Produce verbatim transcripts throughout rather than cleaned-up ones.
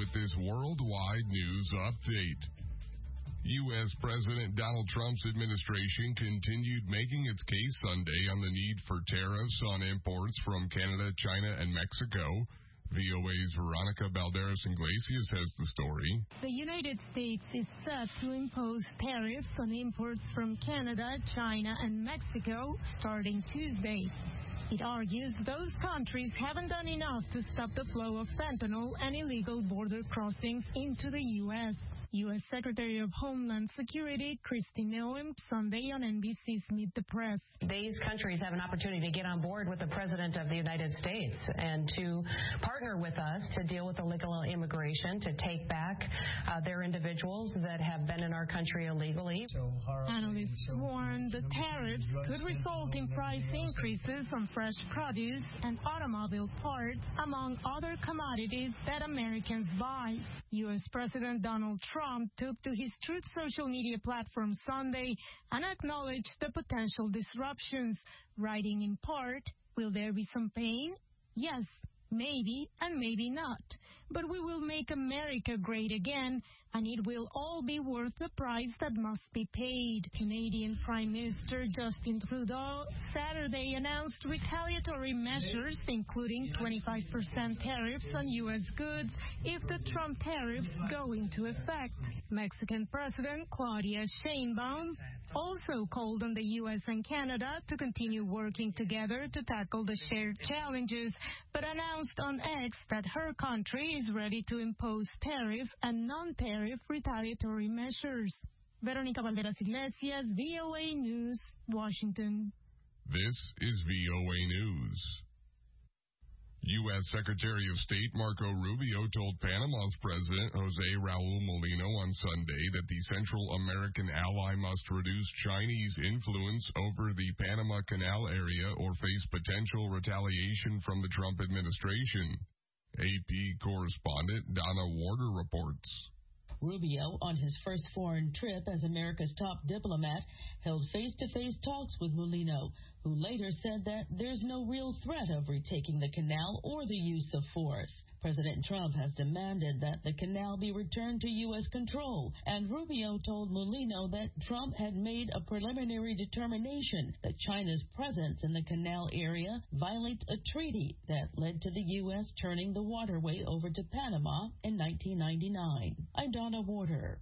with this worldwide news update. U S. President Donald Trump's administration continued making its case Sunday on the need for tariffs on imports from Canada, China, and Mexico. V O A's Veronica Balderas-Iglesias has the story. The United States is set to impose tariffs on imports from Canada, China, and Mexico starting Tuesday. It argues those countries haven't done enough to stop the flow of fentanyl and illegal border crossings into the U S U S. Secretary of Homeland Security Kristi Noem Sunday on N B C's Meet the Press. These countries have an opportunity to get on board with the President of the United States and to partner with us to deal with illegal immigration, to take back uh, their individuals that have been in our country illegally. Analysts warn the tariffs could result in price increases on fresh produce and automobile parts, among other commodities that Americans buy. U S. President Donald Trump Trump took to his Truth social media platform Sunday and acknowledged the potential disruptions, writing in part, "Will there be some pain? Yes, maybe and maybe not. But we will make America great again, and it will all be worth the price that must be paid." Canadian Prime Minister Justin Trudeau Saturday announced retaliatory measures, including twenty-five percent tariffs on U S goods if the Trump tariffs go into effect. Mexican President Claudia Sheinbaum also called on the U S and Canada to continue working together to tackle the shared challenges, but announced on X that her country is ready to impose tariff and non-tariff retaliatory measures. Veronica Balderas-Iglesias, V O A News, Washington. This is V O A News. U S. Secretary of State Marco Rubio told Panama's President Jose Raul Molino on Sunday that the Central American ally must reduce Chinese influence over the Panama Canal area or face potential retaliation from the Trump administration. A P correspondent Donna Warder reports. Rubio, on his first foreign trip as America's top diplomat, held face-to-face talks with Molino, who later said that there's no real threat of retaking the canal or the use of force. President Trump has demanded that the canal be returned to U S control, and Rubio told Molino that Trump had made a preliminary determination that China's presence in the canal area violates a treaty that led to the U S turning the waterway over to Panama in nineteen ninety-nine. I'm Donna Warder.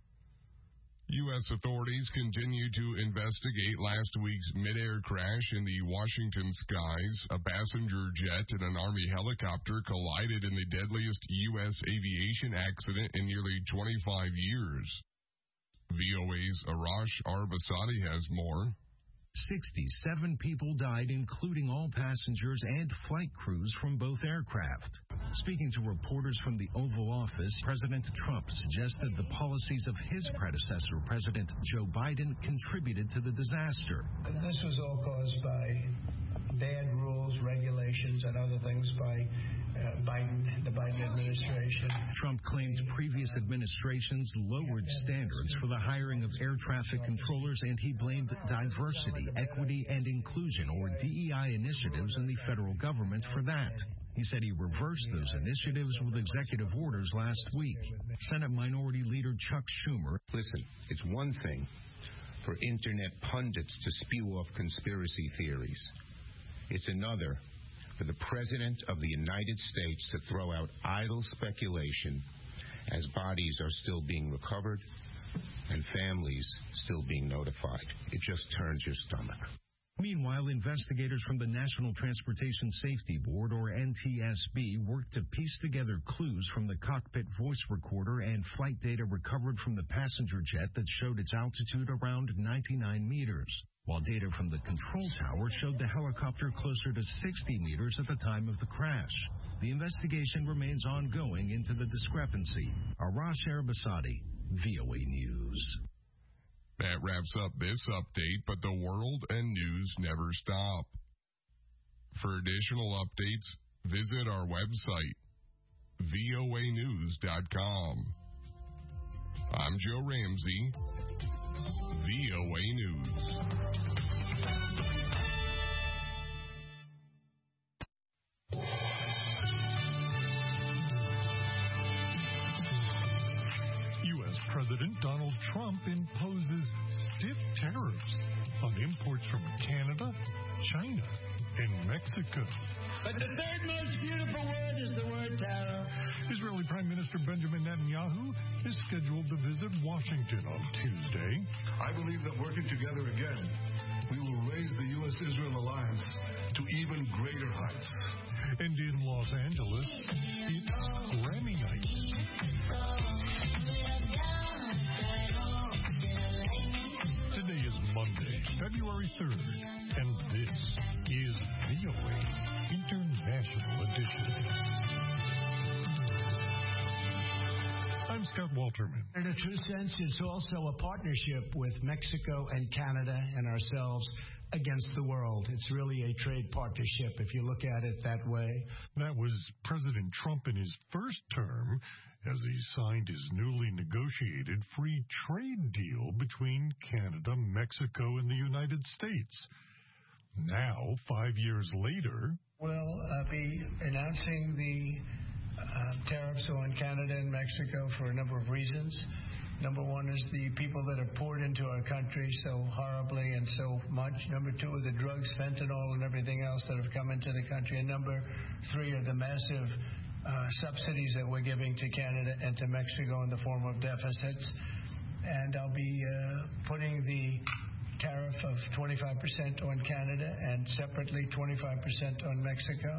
U S authorities continue to investigate last week's mid-air crash in the Washington skies. A passenger jet and an Army helicopter collided in the deadliest U S aviation accident in nearly twenty-five years. V O A's Arash Arbasadi has more. sixty-seven people died, including all passengers and flight crews from both aircraft. Speaking to reporters from the Oval Office, President Trump suggested the policies of his predecessor, President Joe Biden, contributed to the disaster. This was all caused by bad rules, regulations, and other things by uh, Biden, the Biden administration. Trump claimed previous administrations lowered standards for the hiring of air traffic controllers, and he blamed diversity, equity, and inclusion, or D E I initiatives in the federal government for that. He said he reversed those initiatives with executive orders last week. Senate Minority Leader Chuck Schumer. Listen, it's one thing for internet pundits to spew off conspiracy theories. It's another for the President of the United States to throw out idle speculation as bodies are still being recovered and families still being notified. It just turns your stomach. Meanwhile, investigators from the National Transportation Safety Board, or N T S B, worked to piece together clues from the cockpit voice recorder and flight data recovered from the passenger jet that showed its altitude around ninety-nine meters, while data from the control tower showed the helicopter closer to sixty meters at the time of the crash. The investigation remains ongoing into the discrepancy. Arash Arbasadi, V O A News. That wraps up this update, but the world and news never stop. For additional updates, visit our website, V O A news dot com. I'm Joe Ramsey, V O A News. President Donald Trump imposes stiff tariffs on imports from Canada, China, and Mexico. But the third most beautiful word is the word tariff. Israeli Prime Minister Benjamin Netanyahu is scheduled to visit Washington on Tuesday. I believe that working together again, we will raise the U S Israel alliance to even greater heights. And in Los Angeles, it's Grammy night. Today is Monday, February third, and this is V O A's International Edition. I'm Scott Walterman. In a true sense, it's also a partnership with Mexico and Canada and ourselves against the world. It's really a trade partnership, if you look at it that way. That was President Trump in his first term as he signed his newly negotiated free trade deal between Canada, Mexico, and the United States. Now, five years later, we'll uh, be announcing the uh, tariffs on Canada and Mexico for a number of reasons. Number one is the people that have poured into our country so horribly and so much. Number two are the drugs, fentanyl, and everything else that have come into the country. And number three are the massive uh, subsidies that we're giving to Canada and to Mexico in the form of deficits. And I'll be uh, putting the tariff of twenty-five percent on Canada and separately twenty-five percent on Mexico.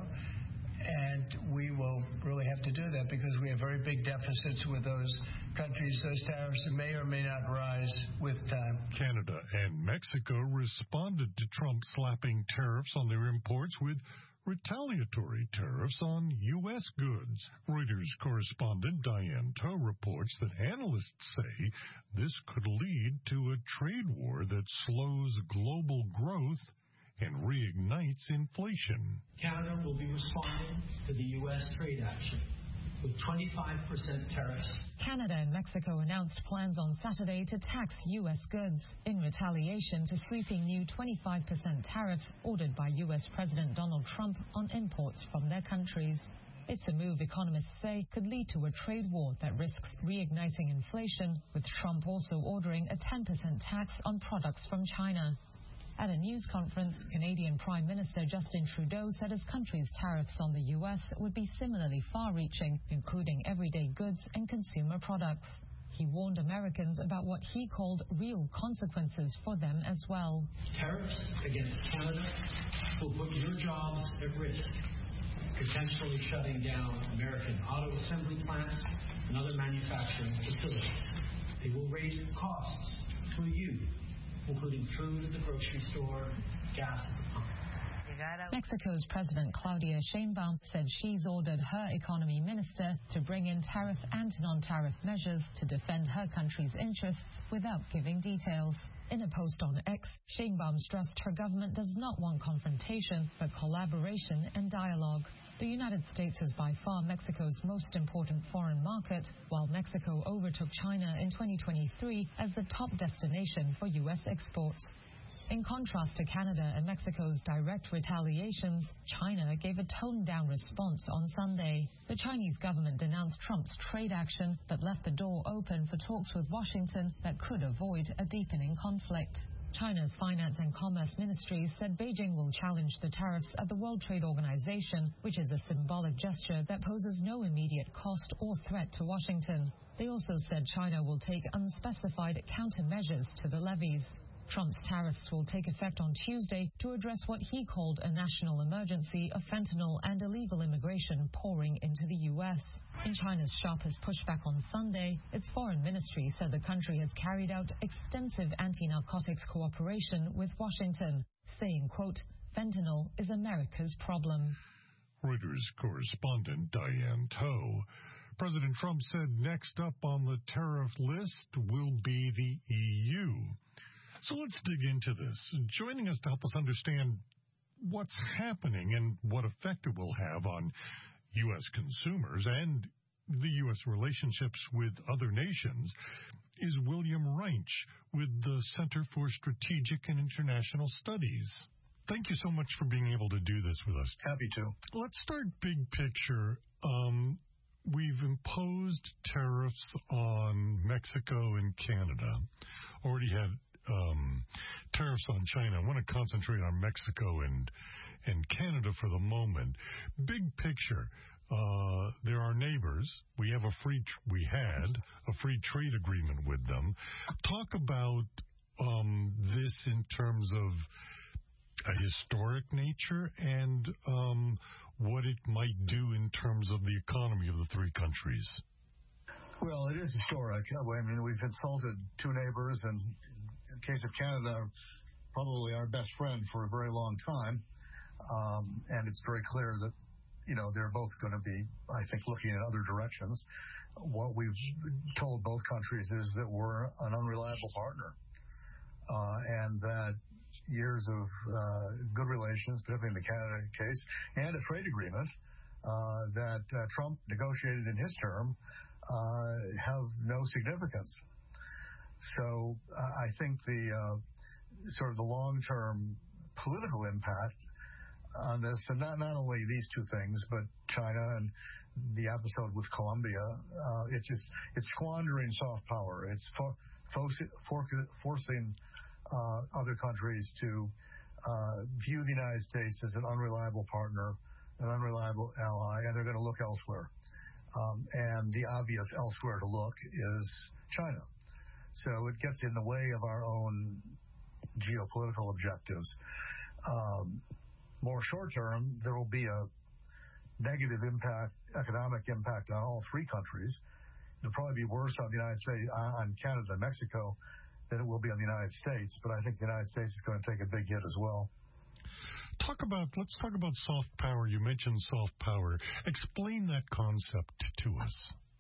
And we will really have to do that because we have very big deficits with those countries. Those tariffs may or may not rise with time. Canada and Mexico responded to Trump slapping tariffs on their imports with retaliatory tariffs on U S goods. Reuters correspondent Diane Toh reports that analysts say this could lead to a trade war that slows global growth and reignites inflation. Canada will be responding to the U S trade action with twenty-five percent tariffs. Canada and Mexico announced plans on Saturday to tax U S goods in retaliation to sweeping new twenty-five percent tariffs ordered by U S President Donald Trump on imports from their countries. It's a move economists say could lead to a trade war that risks reigniting inflation, with Trump also ordering a ten percent tax on products from China. At a news conference, Canadian Prime Minister Justin Trudeau said his country's tariffs on the U S would be similarly far-reaching, including everyday goods and consumer products. He warned Americans about what he called real consequences for them as well. Tariffs against Canada will put your jobs at risk, potentially shutting down American auto assembly plants and other manufacturing facilities. They will raise costs to you, including food at the grocery store, gas at the pump. Mexico's President Claudia Sheinbaum said she's ordered her economy minister to bring in tariff and non-tariff measures to defend her country's interests without giving details. In a post on X, Sheinbaum stressed her government does not want confrontation, but collaboration and dialogue. The United States is by far Mexico's most important foreign market, while Mexico overtook China in twenty twenty-three as the top destination for U S exports. In contrast to Canada and Mexico's direct retaliations, China gave a toned-down response on Sunday. The Chinese government denounced Trump's trade action, but left the door open for talks with Washington that could avoid a deepening conflict. China's Finance and Commerce Ministries said Beijing will challenge the tariffs at the World Trade Organization, which is a symbolic gesture that poses no immediate cost or threat to Washington. They also said China will take unspecified countermeasures to the levies. Trump's tariffs will take effect on Tuesday to address what he called a national emergency of fentanyl and illegal immigration pouring into the U S. In China's sharpest pushback on Sunday, its foreign ministry said the country has carried out extensive anti-narcotics cooperation with Washington, saying, quote, fentanyl is America's problem. Reuters correspondent Diane Toh. President Trump said next up on the tariff list will be the E U. So let's dig into this. Joining us to help us understand what's happening and what effect it will have on U S consumers and the U S relationships with other nations is William Reinsch with the Center for Strategic and International Studies. Thank you so much for being able to do this with us. Happy to. Let's start big picture. Um, we've imposed tariffs on Mexico and Canada. Already had um, tariffs on China. I want to concentrate on Mexico and and Canada for the moment. Big picture. Uh, they're our neighbors. We have a free, tr- we had a free trade agreement with them. Talk about um, this in terms of a historic nature and um, what it might do in terms of the economy of the three countries. Well, it is historic. I mean, we've insulted two neighbors, and in the case of Canada, probably our best friend for a very long time. Um, and it's very clear that, you know, they're both going to be, I think, looking in other directions. What we've told both countries is that we're an unreliable partner, uh, and that years of uh, good relations, particularly in the Canada case, and a trade agreement uh, that uh, Trump negotiated in his term uh, have no significance. So uh, I think the uh, sort of the long-term political impact on this, and not, not only these two things, but China and the episode with Colombia, uh, it's just, it's squandering soft power. It's for, for, forcing uh, other countries to uh, view the United States as an unreliable partner, an unreliable ally, and they're going to look elsewhere. Um, and the obvious elsewhere to look is China. So it gets in the way of our own geopolitical objectives. Um, More short-term, there will be a negative impact, economic impact on all three countries. It'll probably be worse on the United States, on Canada and Mexico than it will be on the United States. But I think the United States is going to take a big hit as well. Talk about, let's talk about soft power. You mentioned soft power. Explain that concept to us.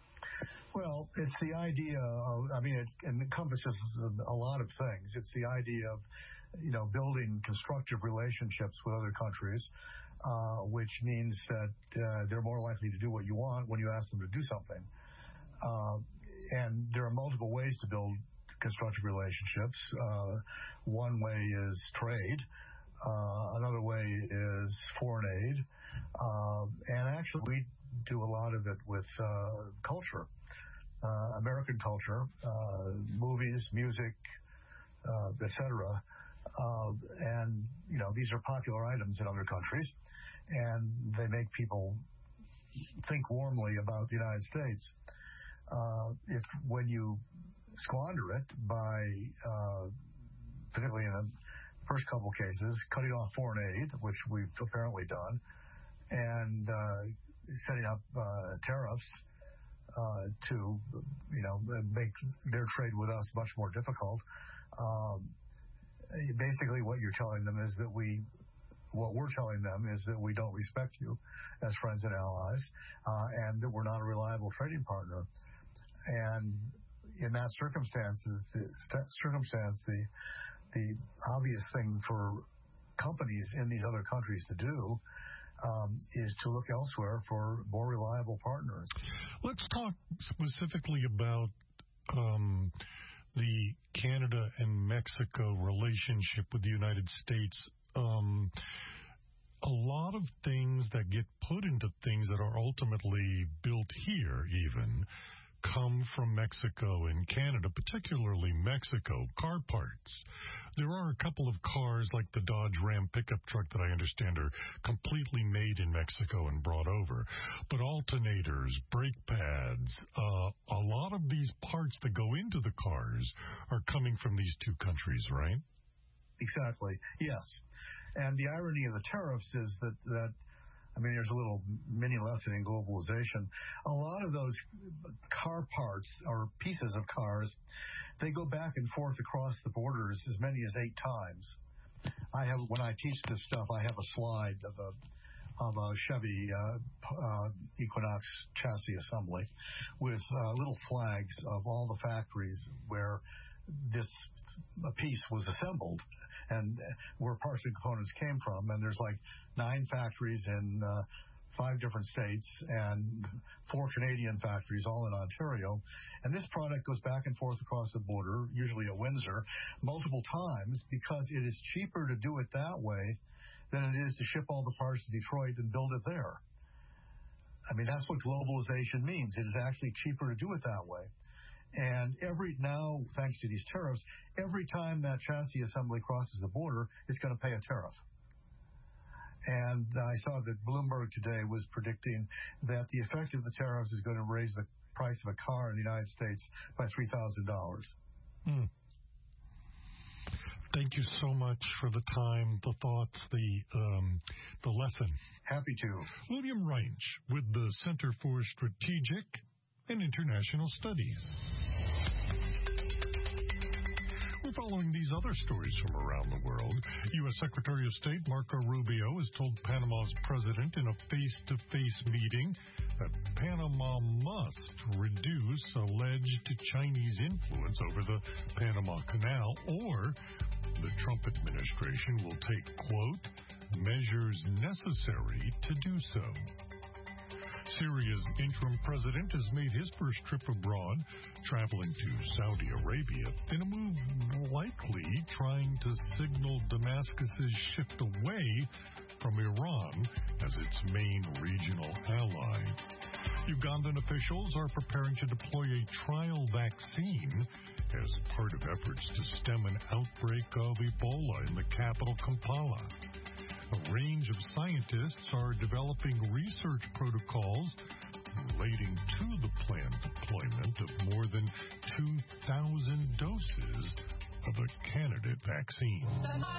Well, it's the idea of, I mean, it encompasses a lot of things. It's the idea of, you know, building constructive relationships with other countries, uh, which means that uh, they're more likely to do what you want when you ask them to do something. Uh, and there are multiple ways to build constructive relationships. Uh, one way is trade. Uh, another way is foreign aid. Uh, and actually, we do a lot of it with uh, culture, uh, American culture, uh, movies, music, uh, et cetera. Uh, and, you know, these are popular items in other countries, and they make people think warmly about the United States. Uh, if when you squander it by, uh, particularly in the first couple cases, cutting off foreign aid, which we've apparently done, and uh, setting up uh, tariffs uh, to, you know, make their trade with us much more difficult. Um, Basically, what you're telling them is that we, what we're telling them is that we don't respect you as friends and allies, uh, and that we're not a reliable trading partner. And in that circumstances, the st- circumstance, the the obvious thing for companies in these other countries to do um, is to look elsewhere for more reliable partners. Let's talk specifically about Um the Canada and Mexico relationship with the United States. Um, a lot of things that get put into things that are ultimately built here even come from Mexico and Canada, particularly Mexico, car parts. There are a couple of cars like the Dodge Ram pickup truck that I understand are completely made in Mexico and brought over. But alternators, brake pads, uh, a lot of these parts that go into the cars are coming from these two countries, right? Exactly, yes. And the irony of the tariffs is that, that I mean, there's a little mini lesson in globalization. A lot of those car parts or pieces of cars, they go back and forth across the borders as many as eight times. I have, when I teach this stuff, I have a slide of a of a Chevy uh, uh, Equinox chassis assembly with uh, little flags of all the factories where this piece was assembled and where parts and components came from. And there's like nine factories in uh, five different states and four Canadian factories, all in Ontario. And this product goes back and forth across the border, usually at Windsor, multiple times because it is cheaper to do it that way than it is to ship all the parts to Detroit and build it there. I mean, that's what globalization means. It is actually cheaper to do it that way. And every now, thanks to these tariffs, every time that chassis assembly crosses the border, it's going to pay a tariff. And I saw that Bloomberg today was predicting that the effect of the tariffs is going to raise the price of a car in the United States by three thousand dollars. Mm. Thank you so much for the time, the thoughts, the um, the lesson. Happy to. William Reinsch with the Center for Strategic and International Studies. We're following these other stories from around the world. U S Secretary of State Marco Rubio has told Panama's president in a face-to-face meeting that Panama must reduce alleged Chinese influence over the Panama Canal, or the Trump administration will take, quote, measures necessary to do so. Syria's interim president has made his first trip abroad, traveling to Saudi Arabia, in a move likely trying to signal Damascus's shift away from Iran as its main regional ally. Ugandan officials are preparing to deploy a trial vaccine as part of efforts to stem an outbreak of Ebola in the capital, Kampala. A range of scientists are developing research protocols relating to the planned deployment of more than two thousand doses of a candidate vaccine.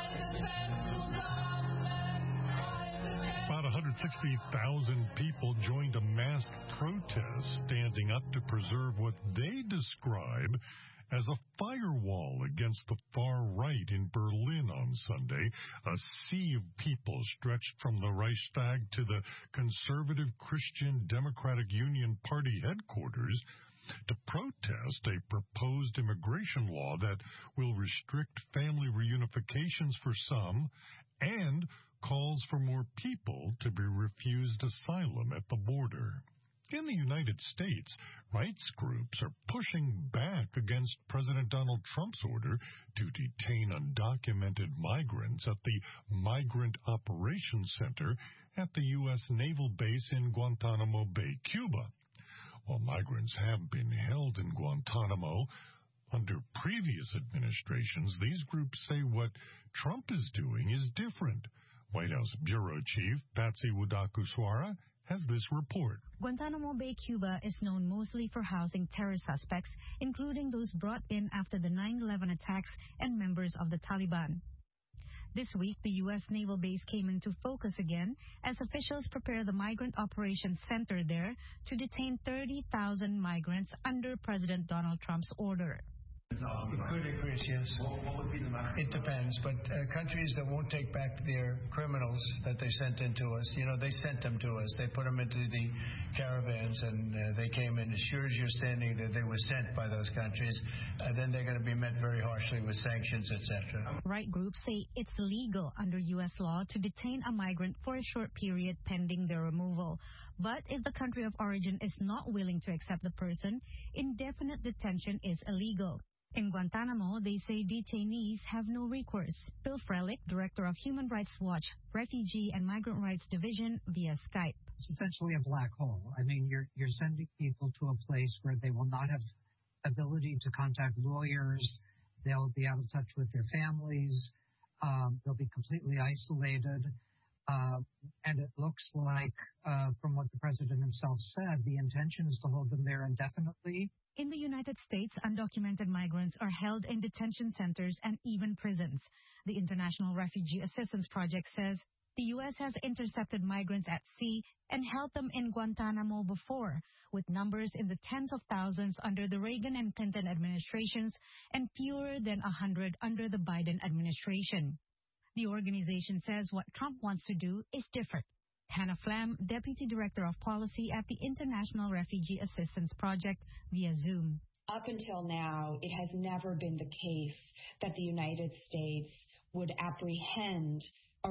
About one hundred sixty thousand people joined a mass protest standing up to preserve what they describe as a firewall against the far right in Berlin on Sunday. A sea of people stretched from the Reichstag to the conservative Christian Democratic Union Party headquarters to protest a proposed immigration law that will restrict family reunifications for some and calls for more people to be refused asylum at the border. In the United States, rights groups are pushing back against President Donald Trump's order to detain undocumented migrants at the Migrant Operations Center at the U S Naval Base in Guantanamo Bay, Cuba. While migrants have been held in Guantanamo under previous administrations, these groups say what Trump is doing is different. White House Bureau Chief Patsy Widakuswara has this report. Guantanamo Bay, Cuba is known mostly for housing terror suspects, including those brought in after the nine eleven attacks and members of the Taliban. This week, the U S Naval Base came into focus again as officials prepare the Migrant Operations Center there to detain thirty thousand migrants under President Donald Trump's order. It could increase, yes. What, what would be the maximum? It depends, but uh, countries that won't take back their criminals that they sent into us, you know, they sent them to us. They put them into the caravans, and uh, they came in. As sure as you're standing there, they were sent by those countries. Uh, then they're going to be met very harshly with sanctions, et cetera. Right groups say it's legal under U S law to detain a migrant for a short period pending their removal. But if the country of origin is not willing to accept the person, indefinite detention is illegal. In Guantanamo, they say detainees have no recourse. Bill Frelick, director of Human Rights Watch, Refugee and Migrant Rights Division, via Skype. It's essentially a black hole. I mean, you're you're sending people to a place where they will not have ability to contact lawyers. They'll be out of touch with their families. Um, they'll be completely isolated. Uh, and it looks like, uh, from what the president himself said, the intention is to hold them there indefinitely. In the United States, undocumented migrants are held in detention centers and even prisons. The International Refugee Assistance Project says the U S has intercepted migrants at sea and held them in Guantanamo before, with numbers in the tens of thousands under the Reagan and Clinton administrations and fewer than one hundred under the Biden administration. The organization says what Trump wants to do is different. Hannah Flam, Deputy Director of Policy at the International Refugee Assistance Project, via Zoom. Up until now, it has never been the case that the United States would apprehend,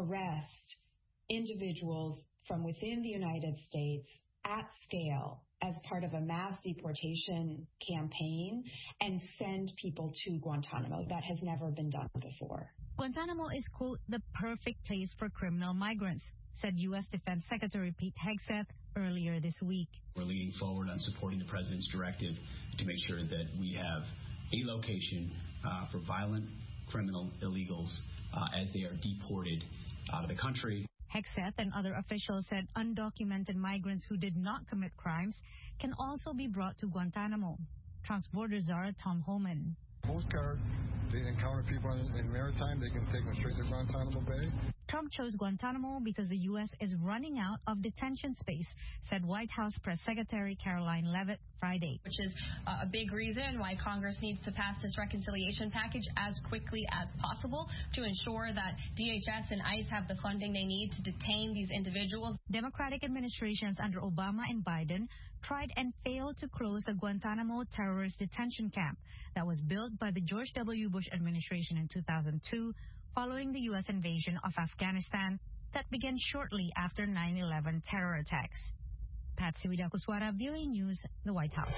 arrest individuals from within the United States at scale as part of a mass deportation campaign and send people to Guantanamo. That has never been done before. Guantanamo is, quote, the perfect place for criminal migrants, said U S Defense Secretary Pete Hegseth earlier this week. We're leaning forward on supporting the President's directive to make sure that we have a location uh, for violent criminal illegals uh, as they are deported out of the country. Hegseth and other officials said undocumented migrants who did not commit crimes can also be brought to Guantanamo. Trump's border czar Tom Homan. Postcard, they encounter people in, in maritime, they can take them straight to Guantanamo Bay. Trump chose Guantanamo because the U S is running out of detention space, said White House Press Secretary Caroline Leavitt Friday. Which is uh, a big reason why Congress needs to pass this reconciliation package as quickly as possible to ensure that D H S and ICE have the funding they need to detain these individuals. Democratic administrations under Obama and Biden tried and failed to close the Guantanamo terrorist detention camp that was built by the George W. Bush administration in two thousand two following the U S invasion of Afghanistan that began shortly after nine eleven terror attacks. Patsy Widakuswara, V O A News, the White House.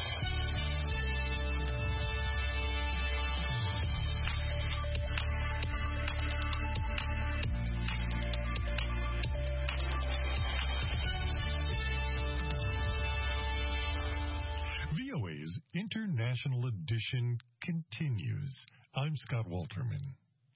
V O A's International Edition continues. I'm Scott Walterman.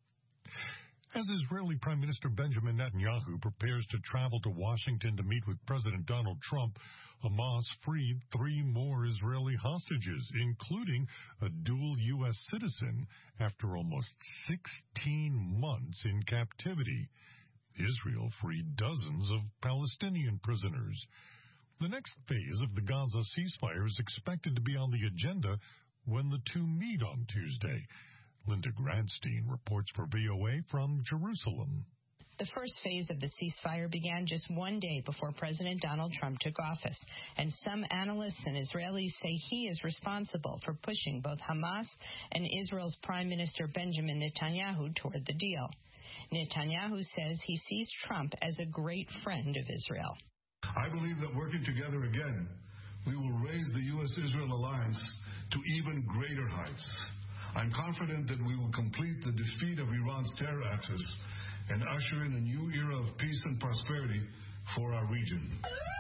As Israeli Prime Minister Benjamin Netanyahu prepares to travel to Washington to meet with President Donald Trump, Hamas freed three more Israeli hostages, including a dual U S citizen, after almost sixteen months in captivity. Israel freed dozens of Palestinian prisoners. The next phase of the Gaza ceasefire is expected to be on the agenda when the two meet on Tuesday. Linda Gradstein reports for V O A from Jerusalem. The first phase of the ceasefire began just one day before President Donald Trump took office, and some analysts and Israelis say he is responsible for pushing both Hamas and Israel's Prime Minister Benjamin Netanyahu toward the deal. Netanyahu says he sees Trump as a great friend of Israel. I believe that working together again, we will raise the U S Israel alliance to even greater heights. I'm confident that we will complete the defeat of Iran's terror axis and usher in a new era of peace and prosperity for our region.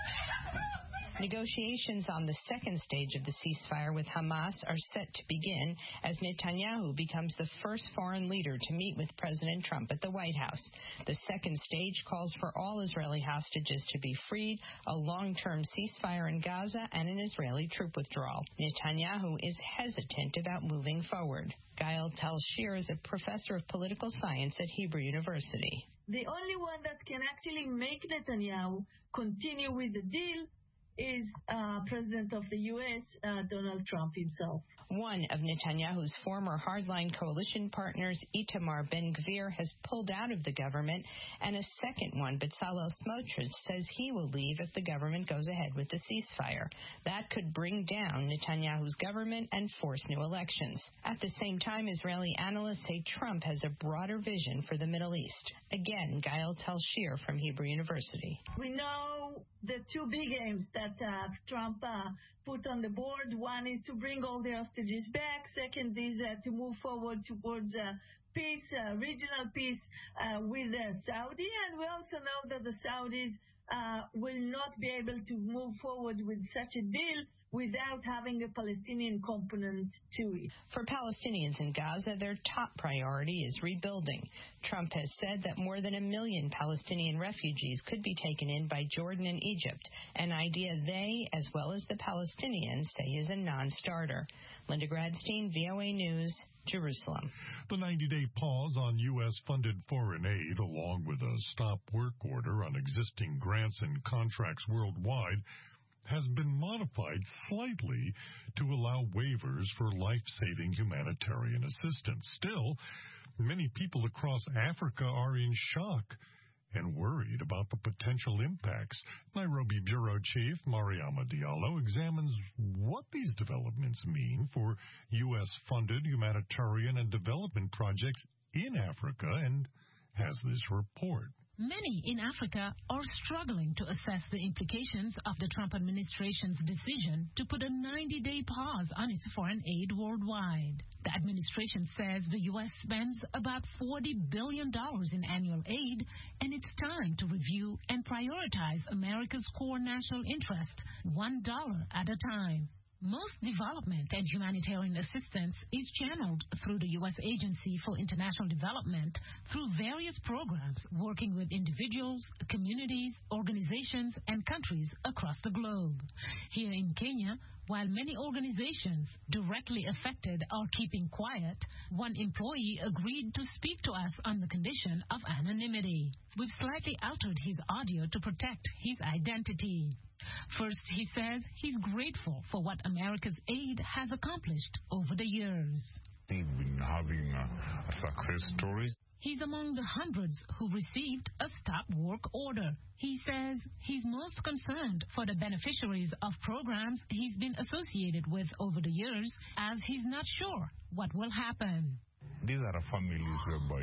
Negotiations on the second stage of the ceasefire with Hamas are set to begin as Netanyahu becomes the first foreign leader to meet with President Trump at the White House. The second stage calls for all Israeli hostages to be freed, a long-term ceasefire in Gaza, and an Israeli troop withdrawal. Netanyahu is hesitant about moving forward. Gael Tal-Shir is a professor of political science at Hebrew University. The only one that can actually make Netanyahu continue with the deal is uh, President of the U S, uh, Donald Trump himself. One of Netanyahu's former hardline coalition partners, Itamar Ben-Gvir, has pulled out of the government, and a second one, Bezalel Smotrich, says he will leave if the government goes ahead with the ceasefire. That could bring down Netanyahu's government and force new elections. At the same time, Israeli analysts say Trump has a broader vision for the Middle East. Again, Gael Tal-Shir from Hebrew University. We know the two big aims that uh, Trump uh, put on the board. One is to bring all the hostages back. Second is uh, to move forward towards uh, peace, uh, regional peace uh, with uh, Saudi. And we also know that the Saudis uh, will not be able to move forward with such a deal without having a Palestinian component to it. For Palestinians in Gaza, their top priority is rebuilding. Trump has said that more than a million Palestinian refugees could be taken in by Jordan and Egypt, an idea they, as well as the Palestinians, say is a non-starter. Linda Gradstein, V O A News, Jerusalem. The ninety-day pause on U S-funded foreign aid, along with a stop work order on existing grants and contracts worldwide, has been modified slightly to allow waivers for life-saving humanitarian assistance. Still, many people across Africa are in shock and worried about the potential impacts. Nairobi Bureau Chief Mariama Diallo examines what these developments mean for U S-funded humanitarian and development projects in Africa and has this report. Many in Africa are struggling to assess the implications of the Trump administration's decision to put a ninety-day pause on its foreign aid worldwide. The administration says the U S spends about forty billion dollars in annual aid, and it's time to review and prioritize America's core national interest, one dollar at a time. Most development and humanitarian assistance is channeled through the U S Agency for International Development through various programs working with individuals, communities, organizations, and countries across the globe. Here in Kenya, while many organizations directly affected are keeping quiet, one employee agreed to speak to us on the condition of anonymity. We've slightly altered his audio to protect his identity. First, he says he's grateful for what America's aid has accomplished over the years. We've been having a, a success story. He's among the hundreds who received a stop work order. He says he's most concerned for the beneficiaries of programs he's been associated with over the years, as he's not sure what will happen. These are families whereby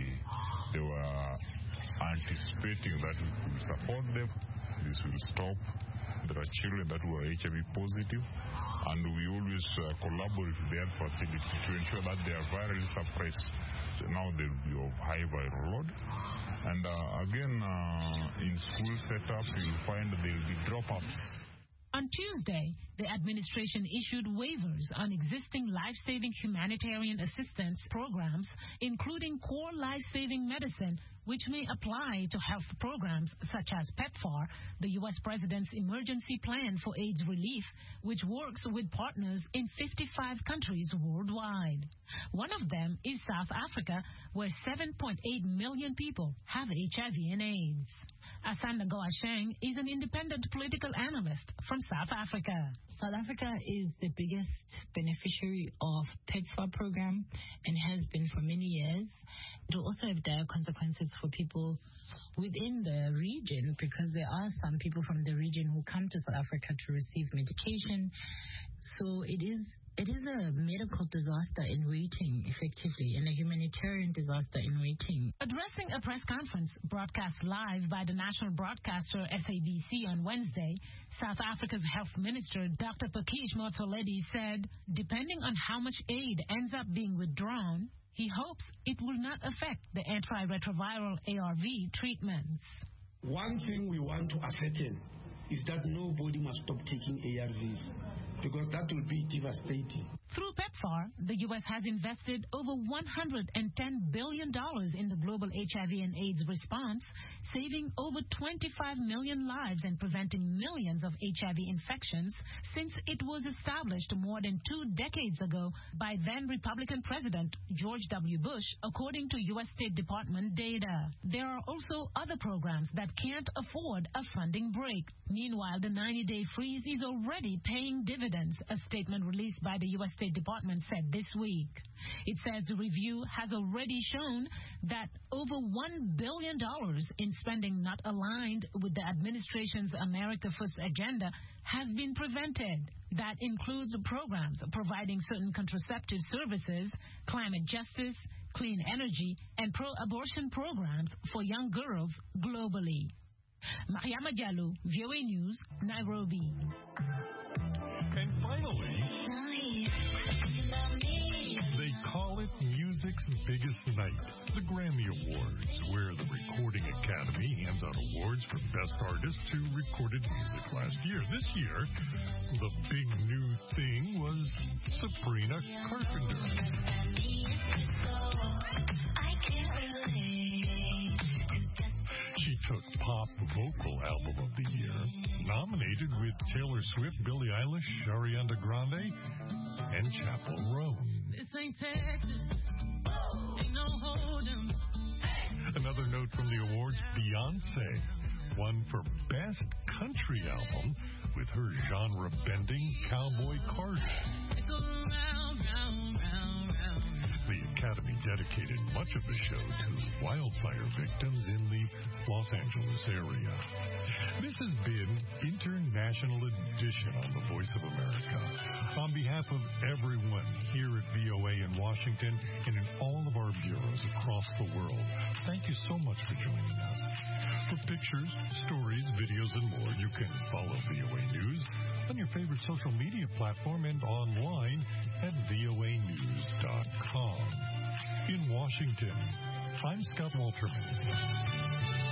they were anticipating that we could support them. This will stop. There are children that were H I V positive, and we always uh, collaborate with the health facility to ensure that they are virally suppressed. So now they will be of high viral load. And uh, again, uh, in school setup, you'll find there will be drop-outs. On Tuesday, the administration issued waivers on existing life-saving humanitarian assistance programs, including core life-saving medicine, which may apply to health programs such as PEPFAR, the U S President's emergency plan for AIDS relief, which works with partners in fifty-five countries worldwide. One of them is South Africa, where seven point eight million people have H I V and AIDS. Asanda Goasheng is an independent political analyst from South Africa. South Africa is the biggest beneficiary of PEPFAR program and has been for many years. It will also have dire consequences for people within the region, because there are some people from the region who come to South Africa to receive medication. So it is it is a medical disaster in waiting, effectively, and a humanitarian disaster in waiting. Addressing a press conference broadcast live by the national broadcaster S A B C on Wednesday, South Africa's health minister, Doctor Pakish Motsoaledi, said, depending on how much aid ends up being withdrawn, he hopes it will not affect the antiretroviral A R V treatments. One thing we want to ascertain is that nobody must stop taking A R Vs, because that will be devastating. Through PEPFAR, the U S has invested over one hundred ten billion dollars in the global H I V and AIDS response, saving over twenty-five million lives and preventing millions of H I V infections since it was established more than two decades ago by then Republican President George W. Bush, according to U S State Department data. There are also other programs that can't afford a funding break. Meanwhile, the ninety-day freeze is already paying dividends, a statement released by the U S State Department said this week. It says the review has already shown that over one billion dollars in spending not aligned with the administration's America First agenda has been prevented. That includes programs providing certain contraceptive services, climate justice, clean energy, and pro-abortion programs for young girls globally. Mariama Diallo, V O A News, Nairobi. And finally, they call it music's biggest night, the Grammy Awards, where the Recording Academy hands out awards for best artists who recorded music last year. This year, the big new thing was Sabrina Carpenter. She took Pop Vocal Album of the Year, nominated with Taylor Swift, Billie Eilish, Ariana Grande, and Chappell Roan. This ain't Texas. Ain't no hold'em. Another note from the awards, Beyonce won for Best Country Album with her genre-bending Cowboy Carter. Round, round, round, round. The Academy dedicated much of the show to wildfire victims in the Los Angeles area. This has been International Edition on the Voice of America. On behalf of everyone here at V O A in Washington and in all of our bureaus across the world, thank you so much for joining us. pictures, stories, videos, and more. You can follow V O A News on your favorite social media platform and online at V O A news dot com. In Washington, I'm Scott Walterman.